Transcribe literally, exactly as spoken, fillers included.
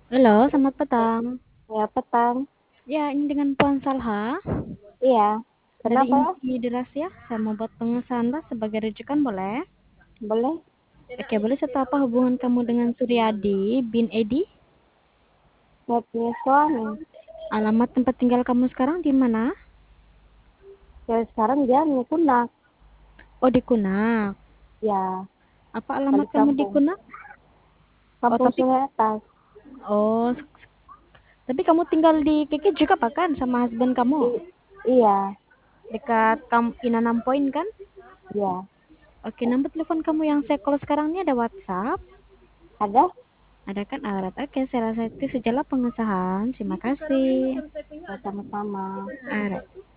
Halo, selamat petang. Ya, petang. Ya, ini dengan Puan Salha Iya. dari Kenapa? Inti Deras ya. Saya mau buat pengesahan lah sebagai rujukan boleh? Boleh? Oke, boleh saya tahu apa hubungan kamu dengan Suryadi bin Edi? Saya punya suami. Alamat tempat tinggal kamu sekarang di mana? Ya, sekarang dia Kunak. Oh, di Kunak. Ya, Apa alamat balik kamu di kampung. Kunak? Oh, Kampung tapi Sungai Atas. oh, tapi kamu tinggal di Kiki juga apa kan sama husband kamu? I- iya, Dekat Kam Inanam Point kan? iya. Oke, nomor telepon kamu yang saya call sekarang ini ada WhatsApp. Ada? Ada kan alat. Oke, saya rasa itu sajalah pengesahan. Terima kasih. Ya, sama-sama. Alright.